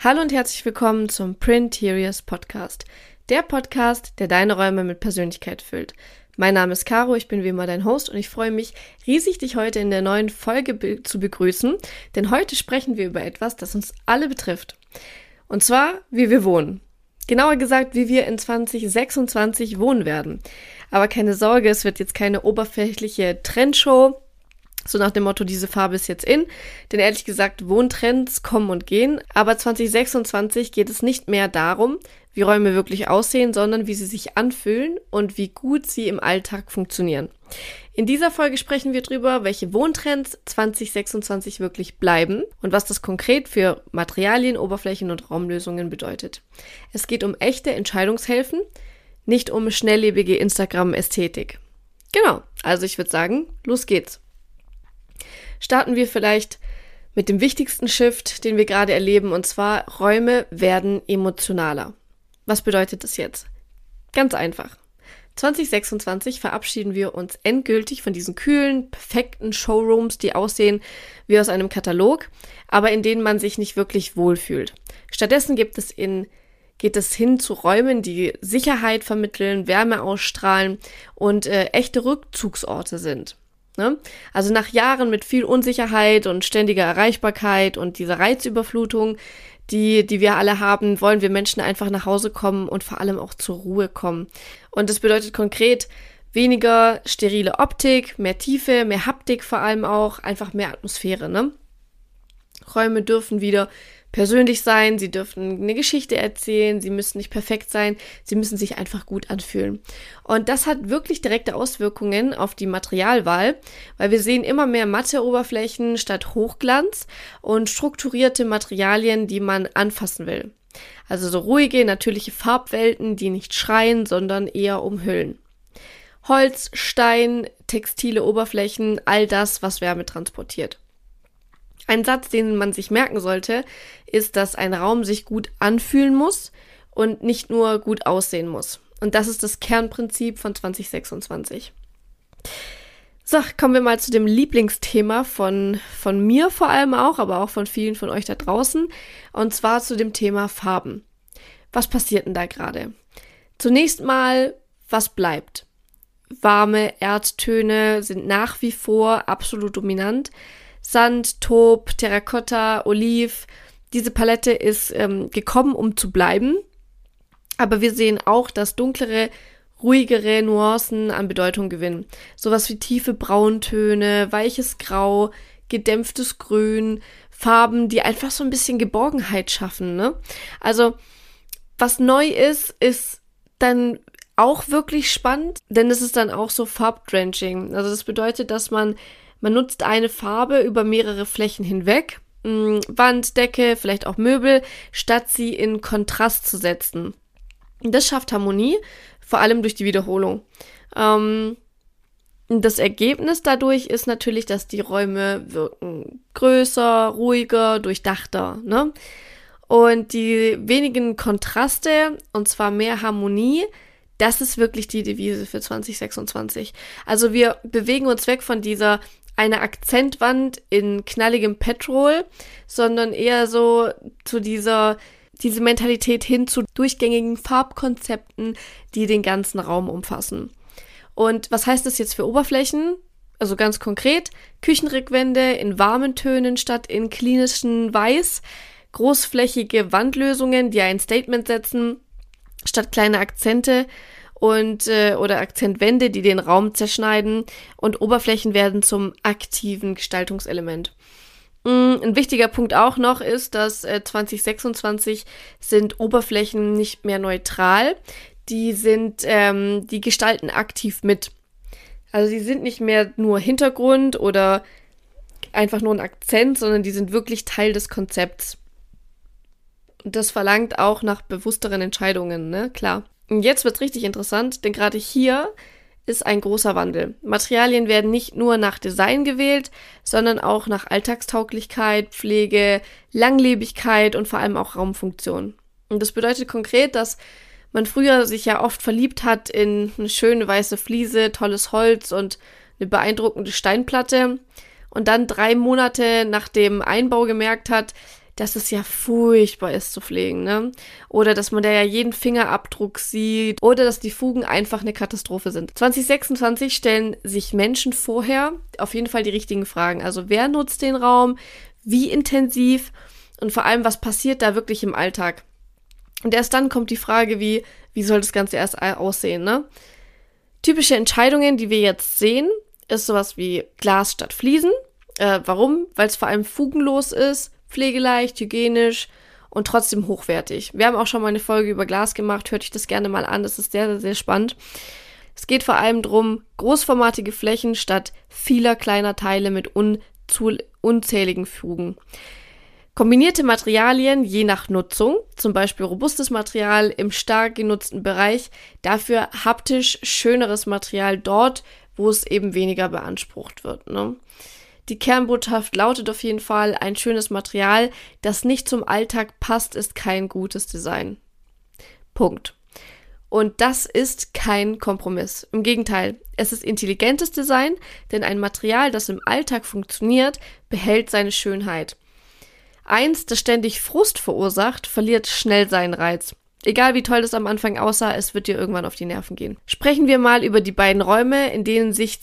Hallo und herzlich willkommen zum Printeriors Podcast. Der Podcast, der deine Räume mit Persönlichkeit füllt. Mein Name ist Caro, ich bin wie immer dein Host und ich freue mich riesig, dich heute in der neuen Folge zu begrüßen, denn heute sprechen wir über etwas, das uns alle betrifft. Und zwar, wie wir wohnen. Genauer gesagt, wie wir in 2026 wohnen werden. Aber keine Sorge, es wird jetzt keine oberflächliche Trendshow, so nach dem Motto, diese Farbe ist jetzt in. Denn ehrlich gesagt, Wohntrends kommen und gehen. Aber 2026 geht es nicht mehr darum, wie Räume wirklich aussehen, sondern wie sie sich anfühlen und wie gut sie im Alltag funktionieren. In dieser Folge sprechen wir darüber, welche Wohntrends 2026 wirklich bleiben und was das konkret für Materialien, Oberflächen und Raumlösungen bedeutet. Es geht um echte Entscheidungshilfen, nicht um schnelllebige Instagram-Ästhetik. Genau, also ich würde sagen, los geht's. Starten wir vielleicht mit dem wichtigsten Shift, den wir gerade erleben, und zwar Räume werden emotionaler. Was bedeutet das jetzt? Ganz einfach. 2026 verabschieden wir uns endgültig von diesen kühlen, perfekten Showrooms, die aussehen wie aus einem Katalog, aber in denen man sich nicht wirklich wohlfühlt. Stattdessen geht es hin zu Räumen, die Sicherheit vermitteln, Wärme ausstrahlen und echte Rückzugsorte sind. Ne? Also nach Jahren mit viel Unsicherheit und ständiger Erreichbarkeit und dieser Reizüberflutung, die wir alle haben, wollen wir Menschen einfach nach Hause kommen und vor allem auch zur Ruhe kommen. Und das bedeutet konkret weniger sterile Optik, mehr Tiefe, mehr Haptik vor allem auch, einfach mehr Atmosphäre. Ne? Räume dürfen wieder persönlich sein, sie dürfen eine Geschichte erzählen, sie müssen nicht perfekt sein, sie müssen sich einfach gut anfühlen. Und das hat wirklich direkte Auswirkungen auf die Materialwahl, weil wir sehen immer mehr matte Oberflächen statt Hochglanz und strukturierte Materialien, die man anfassen will. Also so ruhige, natürliche Farbwelten, die nicht schreien, sondern eher umhüllen. Holz, Stein, textile Oberflächen, all das, was Wärme transportiert. Ein Satz, den man sich merken sollte, ist, dass ein Raum sich gut anfühlen muss und nicht nur gut aussehen muss. Und das ist das Kernprinzip von 2026. So, kommen wir mal zu dem Lieblingsthema von mir vor allem auch, aber auch von vielen von euch da draußen. Und zwar zu dem Thema Farben. Was passiert denn da gerade? Zunächst mal, was bleibt? Warme Erdtöne sind nach wie vor absolut dominant. Sand, Taub, Terrakotta, Oliv, diese Palette ist gekommen, um zu bleiben. Aber wir sehen auch, dass dunklere, ruhigere Nuancen an Bedeutung gewinnen. Sowas wie tiefe Brauntöne, weiches Grau, gedämpftes Grün, Farben, die einfach so ein bisschen Geborgenheit schaffen, ne? Also, was neu ist dann auch wirklich spannend, denn es ist dann auch so Farbdrenching. Also das bedeutet, dass man nutzt eine Farbe über mehrere Flächen hinweg, Wand, Decke, vielleicht auch Möbel, statt sie in Kontrast zu setzen. Das schafft Harmonie, vor allem durch die Wiederholung. Das Ergebnis dadurch ist natürlich, dass die Räume wirken größer, ruhiger, durchdachter, ne? Und die wenigen Kontraste, und zwar mehr Harmonie, das ist wirklich die Devise für 2026. Also wir bewegen uns weg von dieser eine Akzentwand in knalligem Petrol, sondern eher so zu diese Mentalität hin zu durchgängigen Farbkonzepten, die den ganzen Raum umfassen. Und was heißt das jetzt für Oberflächen? Also ganz konkret, Küchenrückwände in warmen Tönen statt in klinischen Weiß, großflächige Wandlösungen, die ein Statement setzen, statt kleine Akzente und oder Akzentwände, die den Raum zerschneiden, und Oberflächen werden zum aktiven Gestaltungselement. Ein wichtiger Punkt auch noch ist, dass 2026 sind Oberflächen nicht mehr neutral, die gestalten aktiv mit. Also sie sind nicht mehr nur Hintergrund oder einfach nur ein Akzent, sondern die sind wirklich Teil des Konzepts. Und das verlangt auch nach bewussteren Entscheidungen, ne? Klar. Und jetzt wird's richtig interessant, denn gerade hier ist ein großer Wandel. Materialien werden nicht nur nach Design gewählt, sondern auch nach Alltagstauglichkeit, Pflege, Langlebigkeit und vor allem auch Raumfunktion. Und das bedeutet konkret, dass man früher sich ja oft verliebt hat in eine schöne weiße Fliese, tolles Holz und eine beeindruckende Steinplatte und dann 3 Monate nach dem Einbau gemerkt hat, dass es ja furchtbar ist zu pflegen, ne? Oder dass man da ja jeden Fingerabdruck sieht oder dass die Fugen einfach eine Katastrophe sind. 2026 stellen sich Menschen vorher auf jeden Fall die richtigen Fragen. Also wer nutzt den Raum, wie intensiv und vor allem, was passiert da wirklich im Alltag? Und erst dann kommt die Frage, wie soll das Ganze erst aussehen, ne? Typische Entscheidungen, die wir jetzt sehen, ist sowas wie Glas statt Fliesen. Warum? Weil es vor allem fugenlos ist, pflegeleicht, hygienisch und trotzdem hochwertig. Wir haben auch schon mal eine Folge über Glas gemacht, hört euch das gerne mal an, das ist sehr, sehr, sehr spannend. Es geht vor allem darum, großformatige Flächen statt vieler kleiner Teile mit unzähligen Fugen. Kombinierte Materialien je nach Nutzung, zum Beispiel robustes Material im stark genutzten Bereich, dafür haptisch schöneres Material dort, wo es eben weniger beansprucht wird, ne? Die Kernbotschaft lautet auf jeden Fall, ein schönes Material, das nicht zum Alltag passt, ist kein gutes Design. Punkt. Und das ist kein Kompromiss. Im Gegenteil, es ist intelligentes Design, denn ein Material, das im Alltag funktioniert, behält seine Schönheit. Eins, das ständig Frust verursacht, verliert schnell seinen Reiz. Egal wie toll das am Anfang aussah, es wird dir irgendwann auf die Nerven gehen. Sprechen wir mal über die beiden Räume, in denen sich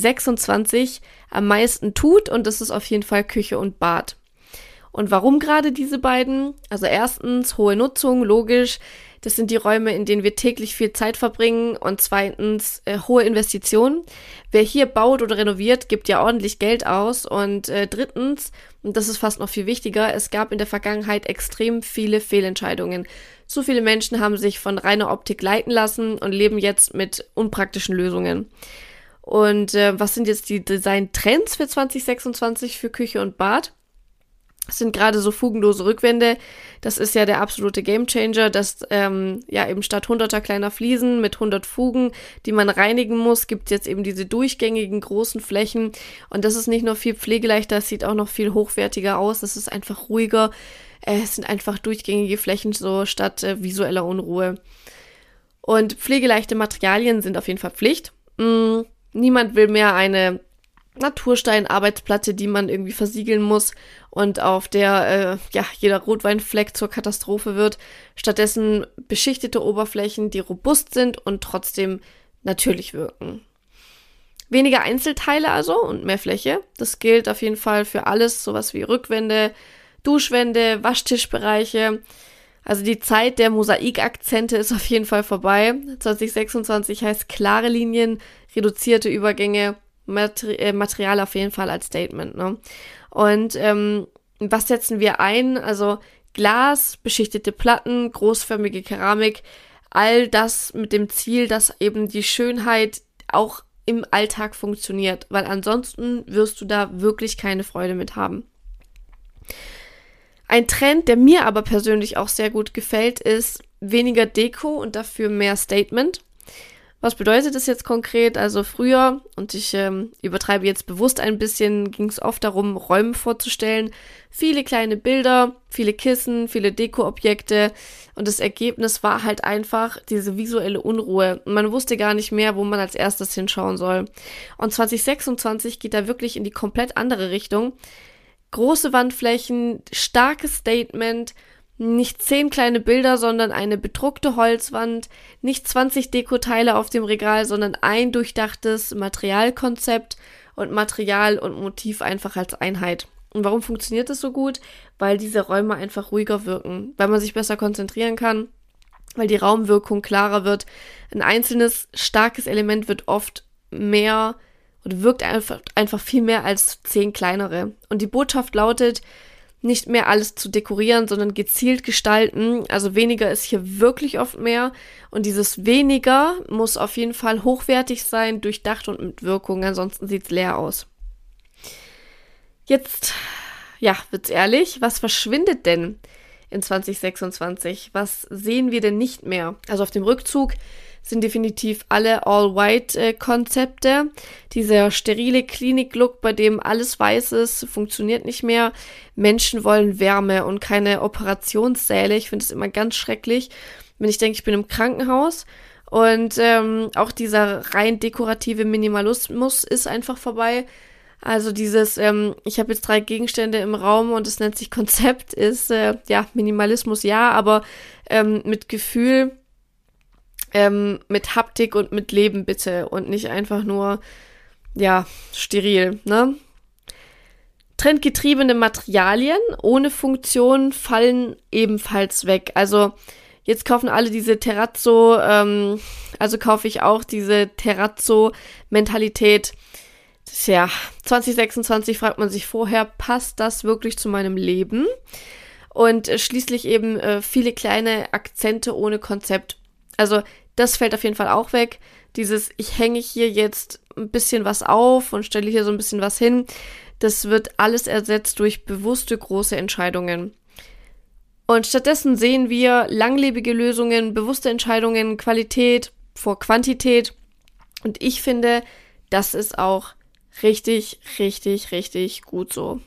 2026 am meisten tut, und das ist auf jeden Fall Küche und Bad. Und warum gerade diese beiden? Also erstens, hohe Nutzung, logisch. Das sind die Räume, in denen wir täglich viel Zeit verbringen. Und zweitens, hohe Investitionen. Wer hier baut oder renoviert, gibt ja ordentlich Geld aus. Und drittens, und das ist fast noch viel wichtiger, es gab in der Vergangenheit extrem viele Fehlentscheidungen. So viele Menschen haben sich von reiner Optik leiten lassen und leben jetzt mit unpraktischen Lösungen. Und was sind jetzt die Design-Trends für 2026 für Küche und Bad? Das sind gerade so fugenlose Rückwände. Das ist ja der absolute Gamechanger, dass eben statt 100er kleiner Fliesen mit 100 Fugen, die man reinigen muss, gibt es jetzt eben diese durchgängigen großen Flächen. Und das ist nicht nur viel pflegeleichter, es sieht auch noch viel hochwertiger aus. Es ist einfach ruhiger. Es sind einfach durchgängige Flächen so statt visueller Unruhe. Und pflegeleichte Materialien sind auf jeden Fall Pflicht. Niemand will mehr eine Naturstein-Arbeitsplatte, die man irgendwie versiegeln muss und auf der jeder Rotweinfleck zur Katastrophe wird. Stattdessen beschichtete Oberflächen, die robust sind und trotzdem natürlich wirken. Weniger Einzelteile also und mehr Fläche. Das gilt auf jeden Fall für alles, sowas wie Rückwände, Duschwände, Waschtischbereiche. Also die Zeit der Mosaikakzente ist auf jeden Fall vorbei. 2026 heißt klare Linien, reduzierte Übergänge, Material auf jeden Fall als Statement, ne? Und was setzen wir ein? Also Glas, beschichtete Platten, großförmige Keramik, all das mit dem Ziel, dass eben die Schönheit auch im Alltag funktioniert, weil ansonsten wirst du da wirklich keine Freude mit haben. Ein Trend, der mir aber persönlich auch sehr gut gefällt, ist weniger Deko und dafür mehr Statement. Was bedeutet das jetzt konkret? Also früher, und ich übertreibe jetzt bewusst ein bisschen, ging es oft darum, Räume vorzustellen. Viele kleine Bilder, viele Kissen, viele Dekoobjekte. Und das Ergebnis war halt einfach diese visuelle Unruhe. Und man wusste gar nicht mehr, wo man als erstes hinschauen soll. Und 2026 geht da wirklich in die komplett andere Richtung. Große Wandflächen, starkes Statement, nicht 10 kleine Bilder, sondern eine bedruckte Holzwand, nicht 20 Dekoteile auf dem Regal, sondern ein durchdachtes Materialkonzept und Material und Motiv einfach als Einheit. Und warum funktioniert das so gut? Weil diese Räume einfach ruhiger wirken, weil man sich besser konzentrieren kann, weil die Raumwirkung klarer wird. Ein einzelnes starkes Element wird oft mehr oder wirkt einfach viel mehr als 10 kleinere. Und die Botschaft lautet, nicht mehr alles zu dekorieren, sondern gezielt gestalten. Also weniger ist hier wirklich oft mehr. Und dieses weniger muss auf jeden Fall hochwertig sein, durchdacht und mit Wirkung. Ansonsten sieht es leer aus. Jetzt, wird's ehrlich, was verschwindet denn in 2026? Was sehen wir denn nicht mehr? Also auf dem Rückzug sind definitiv alle All-White-Konzepte. Dieser sterile Klinik-Look, bei dem alles weiß ist, funktioniert nicht mehr. Menschen wollen Wärme und keine Operationssäle. Ich finde es immer ganz schrecklich, wenn ich denke, ich bin im Krankenhaus. Und auch dieser rein dekorative Minimalismus ist einfach vorbei. Also dieses, ich habe jetzt 3 Gegenstände im Raum und es nennt sich Konzept, ist, Minimalismus ja, aber mit Gefühl, mit Haptik und mit Leben bitte und nicht einfach nur, steril, ne? Trendgetriebene Materialien ohne Funktion fallen ebenfalls weg. Also jetzt kaufen alle diese Terrazzo, also kaufe ich auch diese Terrazzo-Mentalität. 2026 fragt man sich vorher, passt das wirklich zu meinem Leben? Und schließlich eben viele kleine Akzente ohne Konzept. Also das fällt auf jeden Fall auch weg. Dieses, ich hänge hier jetzt ein bisschen was auf und stelle hier so ein bisschen was hin. Das wird alles ersetzt durch bewusste große Entscheidungen. Und stattdessen sehen wir langlebige Lösungen, bewusste Entscheidungen, Qualität vor Quantität. Und ich finde, das ist auch richtig, richtig, richtig gut so.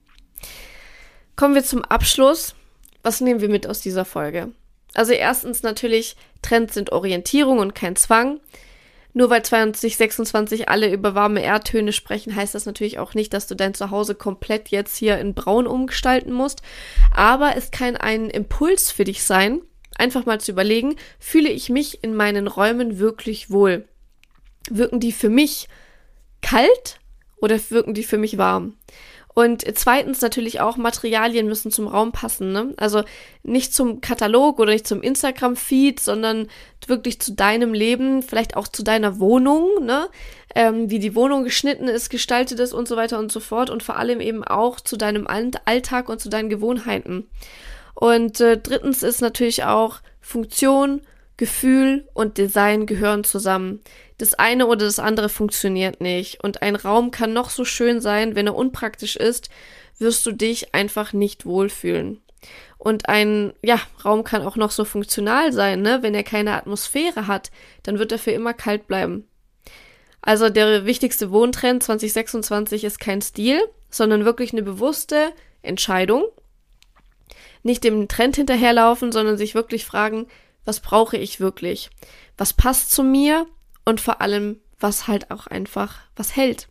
Kommen wir zum Abschluss. Was nehmen wir mit aus dieser Folge? Also erstens natürlich, Trends sind Orientierung und kein Zwang. Nur weil 2026 alle über warme Erdtöne sprechen, heißt das natürlich auch nicht, dass du dein Zuhause komplett jetzt hier in braun umgestalten musst. Aber es kann ein Impuls für dich sein, einfach mal zu überlegen, fühle ich mich in meinen Räumen wirklich wohl? Wirken die für mich kalt oder wirken die für mich warm? Und zweitens natürlich auch, Materialien müssen zum Raum passen, ne? Also nicht zum Katalog oder nicht zum Instagram-Feed, sondern wirklich zu deinem Leben, vielleicht auch zu deiner Wohnung, ne? Wie die Wohnung geschnitten ist, gestaltet ist und so weiter und so fort. Und vor allem eben auch zu deinem Alltag und zu deinen Gewohnheiten. Und drittens ist natürlich auch Funktion, Gefühl und Design gehören zusammen. Das eine oder das andere funktioniert nicht. Und ein Raum kann noch so schön sein, wenn er unpraktisch ist, wirst du dich einfach nicht wohlfühlen. Und ein Raum kann auch noch so funktional sein, ne? Wenn er keine Atmosphäre hat, dann wird er für immer kalt bleiben. Also der wichtigste Wohntrend 2026 ist kein Stil, sondern wirklich eine bewusste Entscheidung. Nicht dem Trend hinterherlaufen, sondern sich wirklich fragen, was brauche ich wirklich? Was passt zu mir? Und vor allem, was halt auch einfach was hält.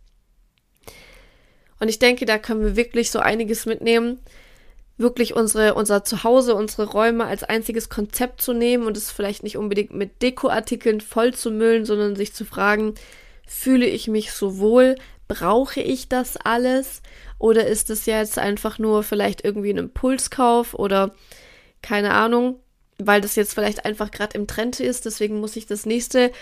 Und ich denke, da können wir wirklich so einiges mitnehmen. Wirklich unser Zuhause, unsere Räume als einziges Konzept zu nehmen und es vielleicht nicht unbedingt mit Dekoartikeln voll zu müllen, sondern sich zu fragen, fühle ich mich so wohl? Brauche ich das alles? Oder ist es jetzt einfach nur vielleicht irgendwie ein Impulskauf oder keine Ahnung, weil das jetzt vielleicht einfach gerade im Trend ist, deswegen muss ich das nächste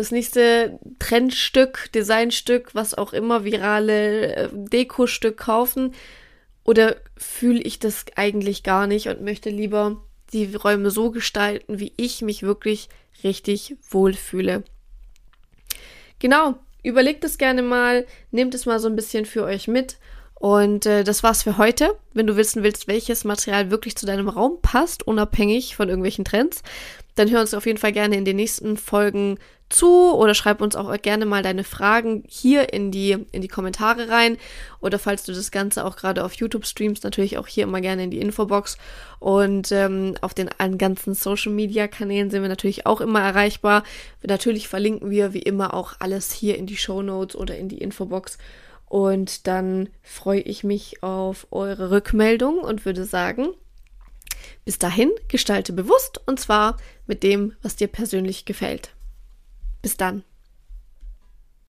Trendstück, Designstück, was auch immer, virale Dekostück kaufen? Oder fühle ich das eigentlich gar nicht und möchte lieber die Räume so gestalten, wie ich mich wirklich richtig wohlfühle? Genau, überlegt es gerne mal, nehmt es mal so ein bisschen für euch mit. Und das war's für heute. Wenn du wissen willst, welches Material wirklich zu deinem Raum passt, unabhängig von irgendwelchen Trends, dann hör uns auf jeden Fall gerne in den nächsten Folgen zu oder schreib uns auch gerne mal deine Fragen hier in die Kommentare rein. Oder falls du das Ganze auch gerade auf YouTube streamst, natürlich auch hier immer gerne in die Infobox. Und auf den ganzen Social-Media-Kanälen sind wir natürlich auch immer erreichbar. Natürlich verlinken wir wie immer auch alles hier in die Shownotes oder in die Infobox. Und dann freue ich mich auf eure Rückmeldung und würde sagen, bis dahin gestalte bewusst und zwar mit dem, was dir persönlich gefällt. Bis dann.